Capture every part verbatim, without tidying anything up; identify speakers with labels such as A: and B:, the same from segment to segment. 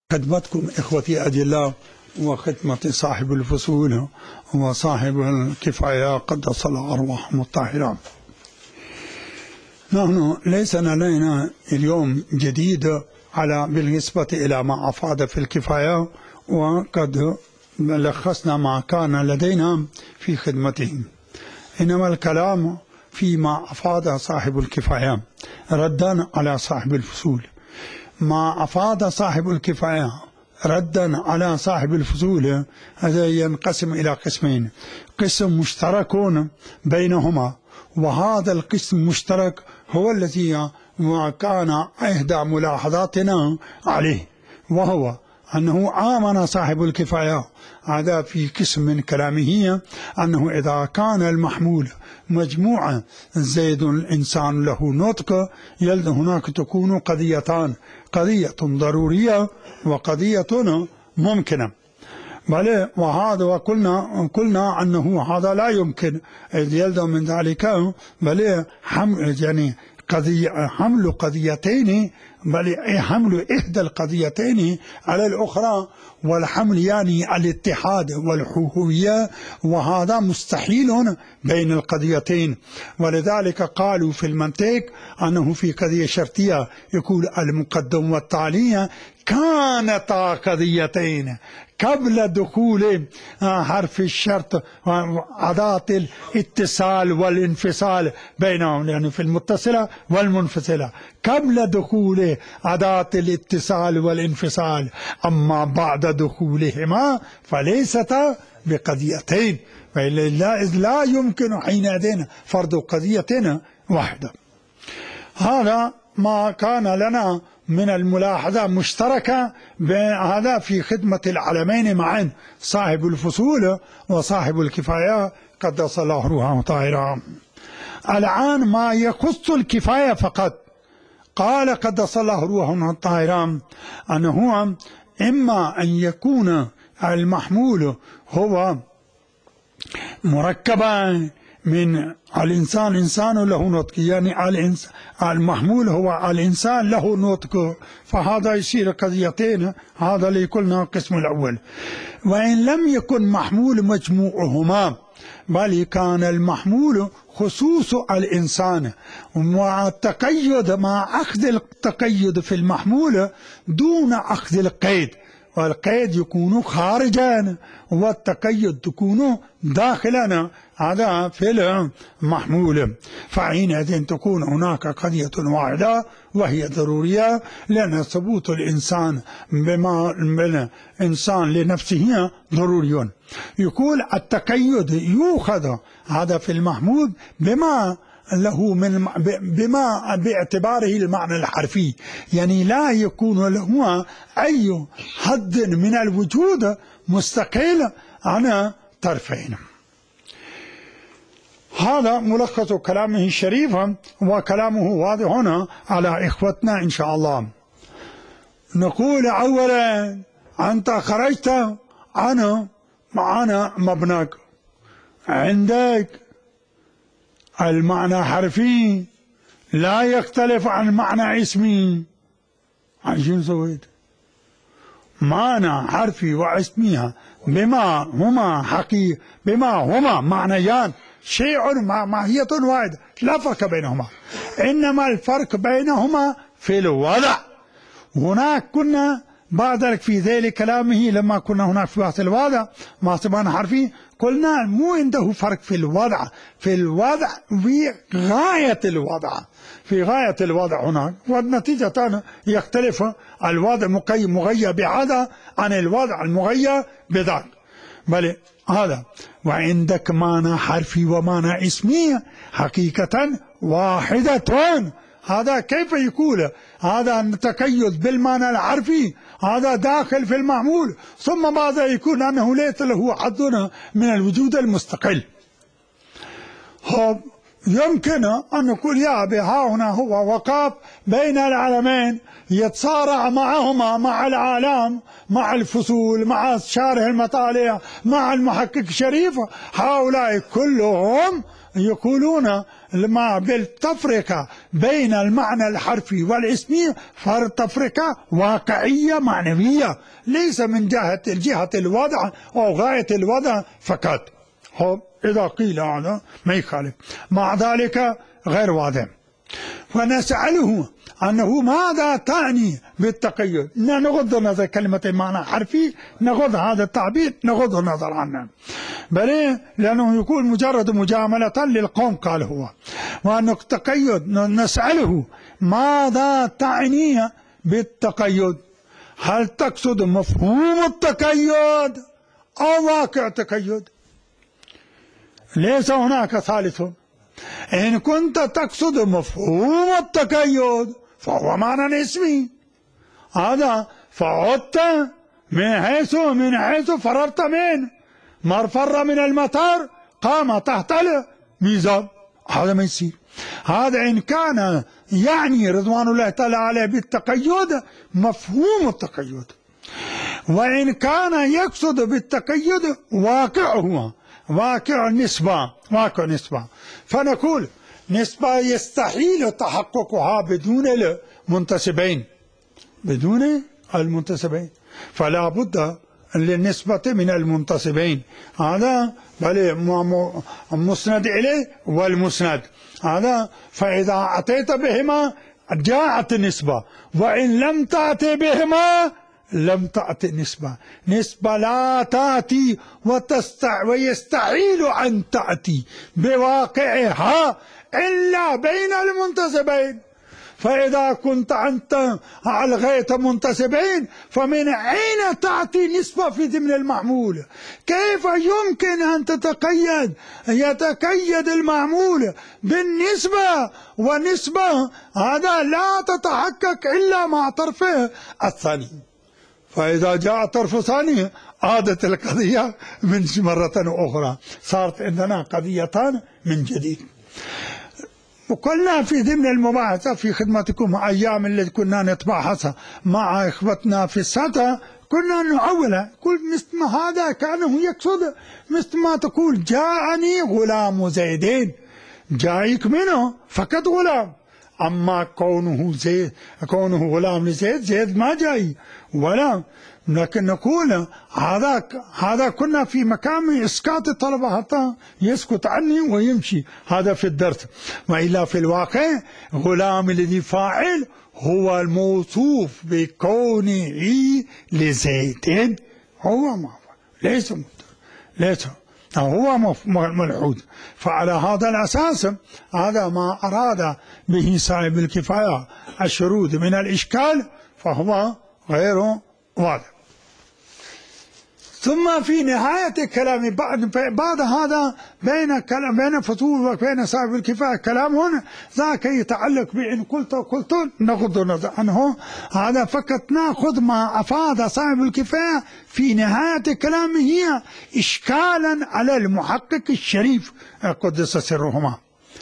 A: خدمتكم إخوتي أجلاء وخدمة صاحب الفصول وصاحب الكفاية قدس الله أرواحهم الطاهرة. نحن ليس لدينا اليوم جديد على بالنسبة إلى ما أفاد في الكفاية، وقد لخصنا ما كان لدينا في خدمتهم، إنما الكلام فيما أفاد صاحب الكفاية ردا على صاحب الفصول. ما أفاد صاحب الكفاية ردا على صاحب الفصول هذا ينقسم إلى قسمين: قسم مشترك بينهما، وهذا القسم المشترك هو الذي كان إحدى ملاحظاتنا عليه، وهو أنه آمن صاحب الكفاية هذا في قسم من كلامه أنه إذا كان المحمول مجموعة زيد الإنسان له نطق، يلد هناك تكون قضيتان: قضية ضرورية وقضية ممكنة. بل وهذا وقلنا قلنا أنه هذا لا يمكن إذ يلد من ذلك بل حمل يعني قضية حمل قضيتين، بل حمل إحدى القضيتين على الأخرى، والحمل يعني الاتحاد والحوهوية، وهذا مستحيل بين القضيتين. ولذلك قالوا في المنطق أنه في قضية شرطية يقول المقدم والتالي كانتا قضيتين قبل دخول حرف الشرط أداة الاتصال والانفصال بينهم، يعني في المتصلة والمنفصلة قبل دخول أداة الاتصال والانفصال، أما بعد دخولهما فليستا بقضيتين، إذ لا يمكن حينئذ فرض قضية واحدة. هذا ما كان لنا من الملاحظة مشتركة بهذا في خدمة العلمين معا، صاحب الفصول وصاحب الكفاية قدس الله روحه طاهرا. الآن ما يخص الكفاية فقط، قال قدس الله روحه طاهرا أنه إما أن يكون المحمول هو مركبا من الإنسان، إنسان له نطق، يعني المحمول هو الإنسان له نطق، فهذا يصير قضيتين، هذا اللي قلنا القسم الأول. وإن لم يكن محمول مجموعهما بل كان المحمول خصوص الإنسان، مع التقيد مع أخذ التقيد في المحمول دون أخذ القيد، والقيد يكون خارجا والتقيد تكون داخلا هذا في المحمول، فحينئذ تكون هناك قضية واحدة وهي ضرورية، لأن ثبوت الإنسان بما الإنسان لنفسه ضروري. يقول التقيد يؤخذ هذا في المحمول بما له من بما باعتباره المعنى الحرفي، يعني لا يكون له أي حد من الوجود مستقل عن طرفين. هذا ملخص كلامه الشريف، وكلامه واضح هنا على إخوتنا إن شاء الله. نقول أولا أنت خرجت عن معنى مبناك، عندك المعنى حرفي لا يختلف عن معنى اسمي. عشان سويت معنى حرفي واسميها بما هما حقيقة، بما هما معنيان شيء ماهية واحدة لا فرق بينهما، إنما الفرق بينهما في الوضع. هناك كنا بعد ذلك في ذيل كلامه لما كنا هناك في بحث الوضع مع سبحانه حرفي قلنا مو عنده فرق في الوضع، في الوضع في غاية الوضع، في غاية الوضع هناك، والنتيجة يختلف الوضع مغير بهذا عن الوضع المغير بذاك. بل هذا وعندك معنى حرفي ومعنى اسمي حقيقة واحدة. هذا كيف يقول هذا التقيد بالمعنى الحرفي هذا داخل في المحمول، ثم بعد يكون أنه ليس له حد من الوجود المستقل. يمكن أن نقول يا بها هنا هو وقف بين العالمين يتصارع معهما، مع العالم، مع الفصول، مع شارح المطالع، مع المحقق الشريف، هؤلاء كلهم يقولون ما بالتفرقة بين المعنى الحرفي والاسمي فالتفرقة واقعية معنوية، ليس من جهة الجهة الوضع أو غاية الوضع فقط. إذا قيل هذا ما يخالف، مع ذلك غير واضح. فنسأله أنه ماذا تعني بالتقيد؟ نغض النظر كلمة معنى حرفي، نغض هذا التعبير نغض النظر عنه، بل لأنه يكون مجرد مجاملة للقوم قال هو. وأنه التقيد نسأله ماذا تعني بالتقيد؟ هل تقصد مفهوم التقيد أو واقع التقيد؟ ليس هناك ثالث. إن كنت تقصد مفهوم التقيد فهو معنى اسمي، هذا فعدت من حيث من حيث فررت منه، من فر من المطار قام تحت الميزان، هذا ما يصير. هذا إن كان يعني رضوان الله تعالى عليه بالتقيد مفهوم التقيد، وإن كان يقصد بالتقيد واقعه، واقع النسبة، واقع نسبة، فنقول نسبة يستحيل تحققها بدون المنتسبين، بدون المنتسبين، فلا بد للنسبة من المنتسبين، هذا بل مسند إليه والمسند، هذا فإذا أتيت بهما جاءت النسبة، وإن لم تأتي بهما لم تأتي نسبة. نسبة لا تأتي وتستع ويستحيل أن تأتي بواقعها إلا بين المنتسبين. فإذا كنت أنت ألغيت منتسبين فمن أين تأتي نسبة في ضمن المعمول؟ كيف يمكن أن تتقيد يتقيد المعمول بالنسبة؟ والنسبة هذا لا تتحقق إلا مع طرفه الثاني. فإذا جاء طرف ثاني عادت القضية من مرة أخرى، صارت عندنا قضيتان من جديد. وقلنا في ضمن المباحثة في خدمتكم أيام التي كنا نتباحثها مع إخوتنا في الساتا، كنا نعولها كل مثل ما هذا كأنه يقصد مثل ما تقول جاءني غلام زيدين، جايك منه فقط غلام، أما كونه زيد كونه غلام لزيد، زيد ما جاي ولا. لكن نقول هذا هذا كنا في مكان اسقاط الطلبه حتى يسكت عني ويمشي، هذا في الدرس. والا في الواقع غلام الذي فاعل هو الموصوف بكونه لزيد، هو ما ليس ليس هو ملحوظ. فعلى هذا الأساس هذا ما أراد به صاحب الكفاية الشرود من الإشكال فهو غير واضح. ثم في نهاية الكلام بعد بعد هذا بين كلام بين فصول وبين صاحب الكفاية كلام هنا ذاك يتعلق بإن قلت قلت نغض النظر عنه، هذا فقط نأخذ ما أفاد صاحب الكفاية في نهاية كلامه إشكالا على المحقق الشريف قدس سرهما.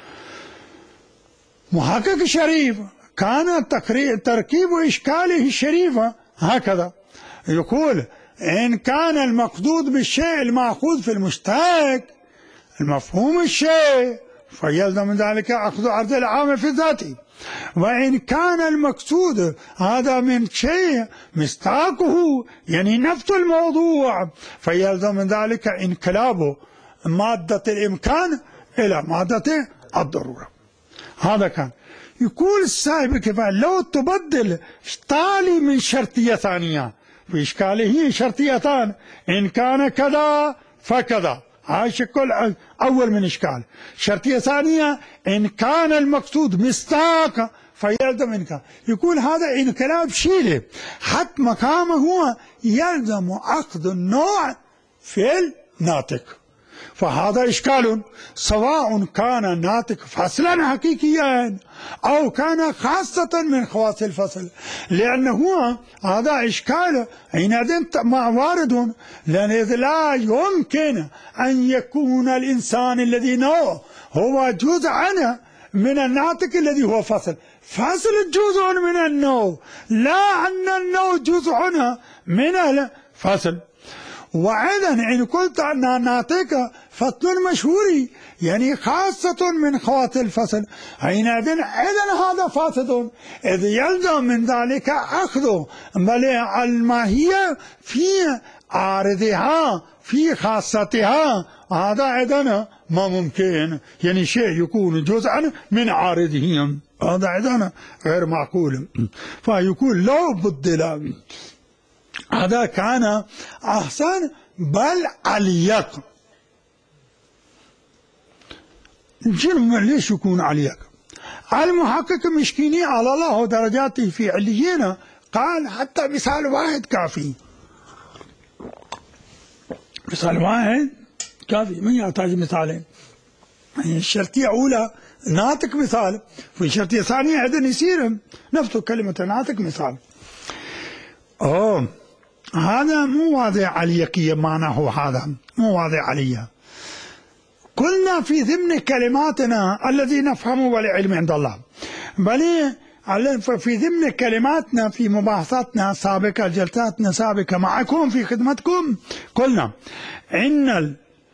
A: محقق الشريف كان تركيب إشكاله الشريف هكذا، يقول إن كان المقصود بالشيء المأخوذ في المشتق المفهوم الشيء فيلزم من ذلك أخذ عرض العام في ذاته، وإن كان المقصود هذا من شيء مصداقه يعني نفس الموضوع فيلزم من ذلك انقلاب مادة الإمكان إلى مادة الضرورة. هذا كان يقول صاحب الكفاية لو تبدل تالي من شرطية ثانية في إشكاله شرطيتان، إن كان كذا فكذا، هاي شكل أول من إشكال. شرطية ثانية إن كان المقصود مصداق فيلزم إنكار. يقول هذا انقلاب شيله حتى مقامه هو يلزم أخذ النوع في الناطق، فهذا إشكال سواء كان الناطق فصلا حقيقيا أو كان خاصة من خواص الفصل، لأنه هذا إشكال حينئذ وارد، لأن لا يمكن أن يكون الإنسان الذي نوع هو جزءا من الناطق الذي هو فصل، فصل جزء من النوع، لا أن النوع جزء من الفصل. وأيضا إن قلت أن نعطيك فصل مشهوري يعني خاصة من خواطر الفصل، حينئذ إذن هذا فاسد، إذ يلزم من ذلك أخذه بل الماهية في عارضها في خاصتها، هذا أيضا ما ممكن، يعني شيء يكون جزءا من عارضه، هذا أيضا غير معقول. فيقول لو بدل هذا كان أحسن بل عليك. ليش يكون عليك؟ المحقق مشكيني على الله درجاته في عليين قال حتى مثال واحد كافي، مثال واحد كافي، من يحتاج مثالين؟ يعني الشرطية أولى نعطيك مثال، في شرطية ثانية أيضا يصير نفس كلمة نعطيك مثال. أوه هذا مو واضح عليكية معناه، هذا مو واضح عليا. قلنا في ضمن كلماتنا الذي نفهمه والعلم عند الله، بل في ضمن كلماتنا في مباحثاتنا السابقة جلساتنا السابقة معكم في خدمتكم قلنا إن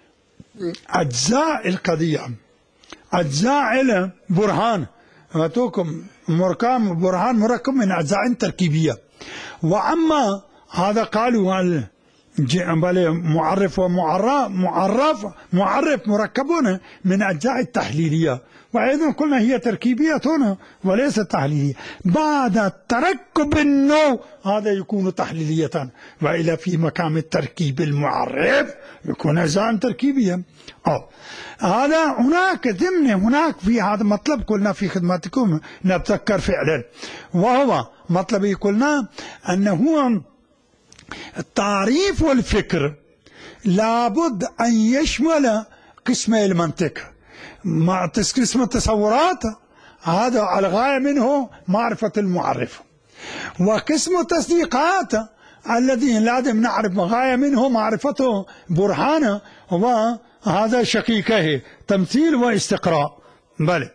A: أجزاء القضية أجزاء برهان أعطوكم مركب برهان مركب من أجزاء تركيبية، وأما هذا قالوا معرف ومعرف معرف معرف مركبون من أجزاء التحليلية، وأيضا قلنا هي تركيبية هنا وليست تحليلية. بعد تركب النوع هذا يكون تحليلية، وإلى في مقام التركيب المعرف يكون أجزاء تركيبية. أو هذا هناك ضمن هناك في هذا مطلب قلنا في خدمتكم نتذكر فعلا، وهو مطلب قلنا أنه التعريف والفكر لابد أن يشمل قسم المنطق مع قسم التصورات، هذا الغاية منه معرفة المعرف، وقسم التصديقات الذي لازم نعرف غاية منه معرفته برهانه، وهذا شقيقه تمثيل واستقراء. بل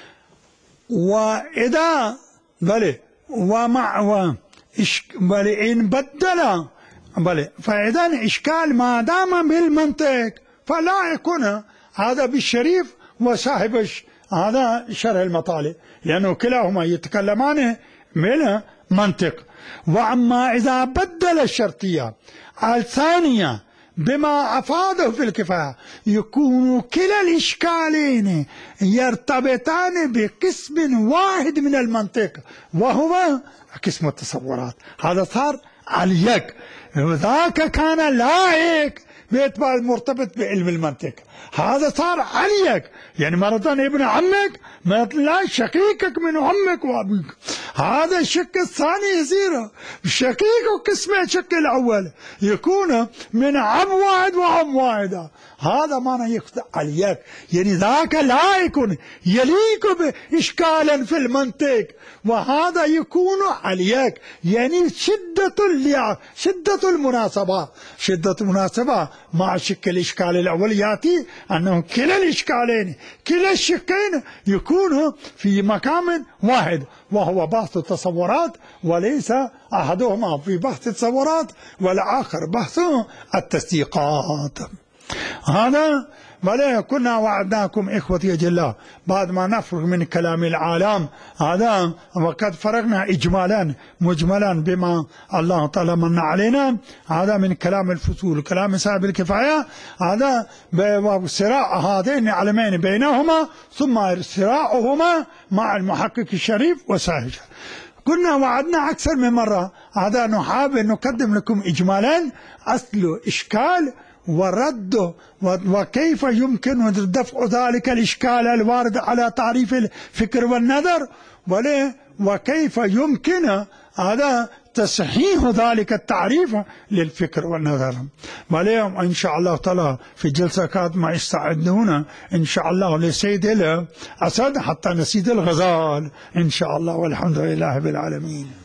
A: وإذا بل ومع و بل إن بدل بل فإذا إشكال ما دام بالمنطق فلا يكون هذا بالشريف وصاحب هذا شرح المطالب، لأنه كلاهما يتكلمان من منطق. وأما إذا بدل الشرطية الثانية بما أفاده في الكفاية يكون كلا الإشكالين يرتبطان بقسم واحد من المنطق وهو قسم التصورات. هذا صار عليك، ذاك كان لايك باعتبار مرتبط بعلم المنطق، هذا صار عليك يعني مرة ابن عمك ما لا شقيقك من عمك وابيك. هذا الشق الثاني يصير شقيق قسم الشق الاول يكون من عم واحد وعم واحدة، هذا معنى يقصد عليك يعني ذاك لا يكون يليق بإشكالا في المنطق، وهذا يكون عليك يعني شدة شدة المناسبة شدة المناسبة مع شق الإشكال الأول يأتي أنه كلا الإشكالين كلا الشقين يكون في مقام واحد وهو بحث التصورات، وليس أحدهما في بحث التصورات والآخر بحث التصديقات. هذا بل كنا وعدناكم إخوتي أجلاء بعد ما نفرغ من كلام العالم هذا، وقد فرغنا إجمالا مجملا بما الله تعالى من علينا، هذا من كلام الفصول كلام صاحب الكفاية، هذا بصراع هذين العلمين بينهما ثم صراعهما مع المحقق الشريف وصاحب. كنا وعدنا أكثر من مرة هذا نحاول نقدم لكم إجمالا أصل إشكال ورده وكيف يمكن دفع ذلك الإشكال الوارد على تعريف الفكر والنظر، وكيف يمكن هذا تصحيح ذلك التعريف للفكر والنظر. واليوم إن شاء الله تعالى في جلسة قادمة يستعدون إن شاء الله لسيد الأسد حتى نسيد الغزال إن شاء الله، والحمد لله رب العالمين.